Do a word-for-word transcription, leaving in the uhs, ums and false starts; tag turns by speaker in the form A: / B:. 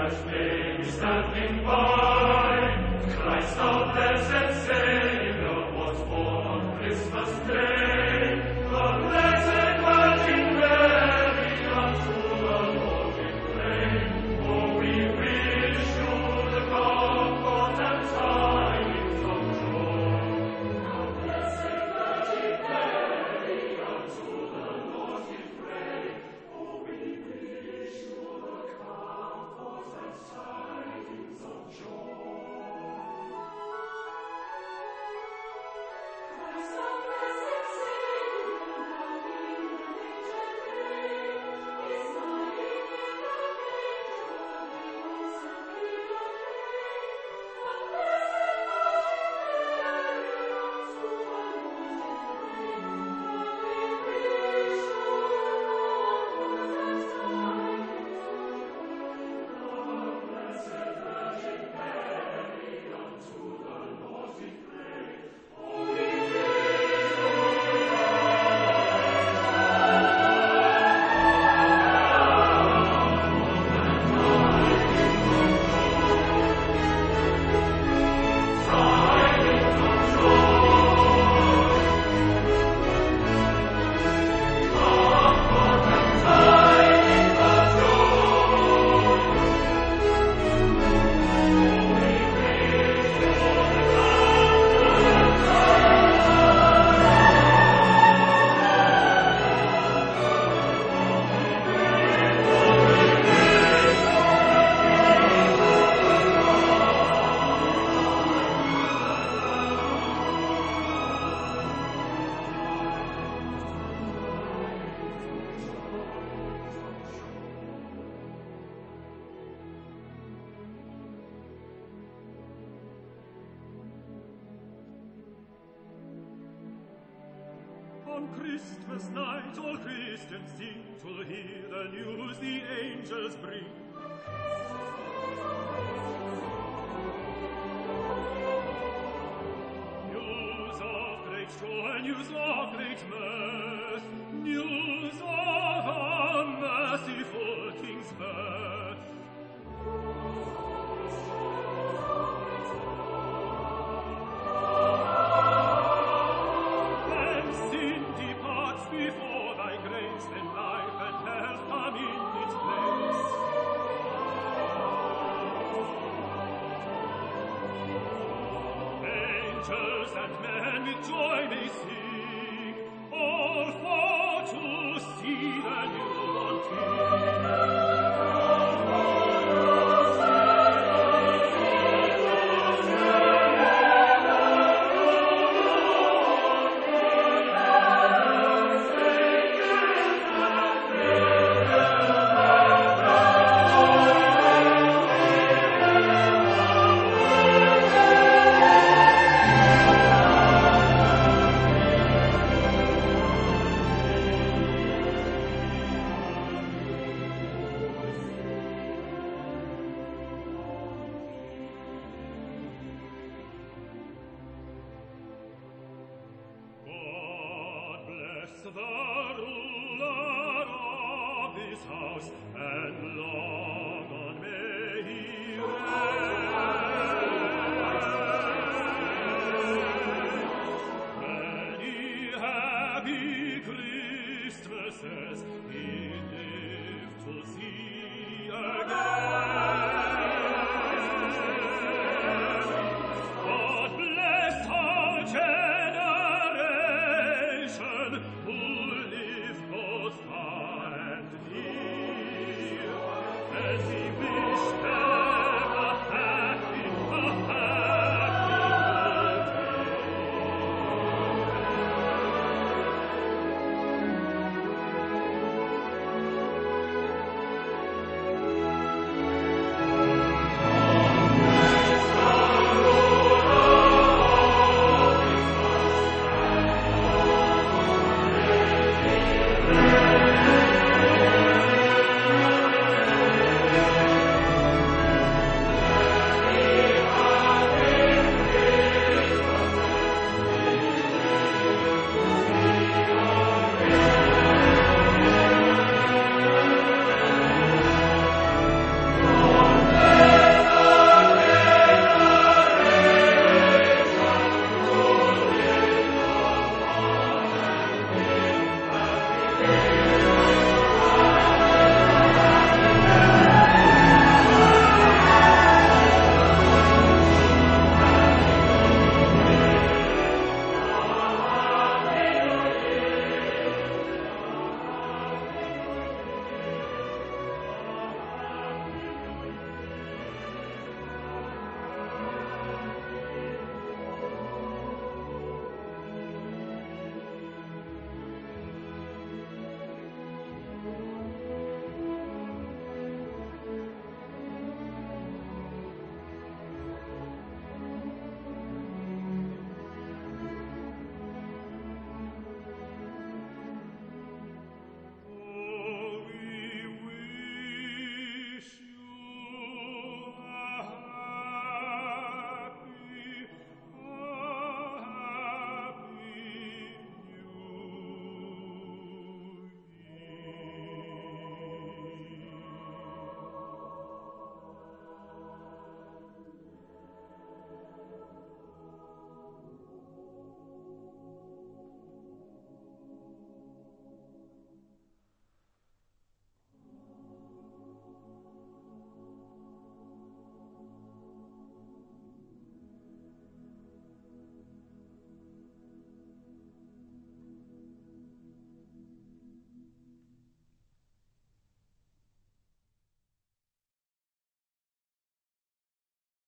A: On Christmas night all Christians sing to hear the news the angels bring. News of great joy, news of great mirth, news of a merciful King's birth. Before thy grace, then life and health come in its place. Angels and men with joy may sing, all for to see the newborn King. The ruler of this house, and long on may he reign. Many happy Christmases he lived to see again. God bless our generation, who live both far and near, and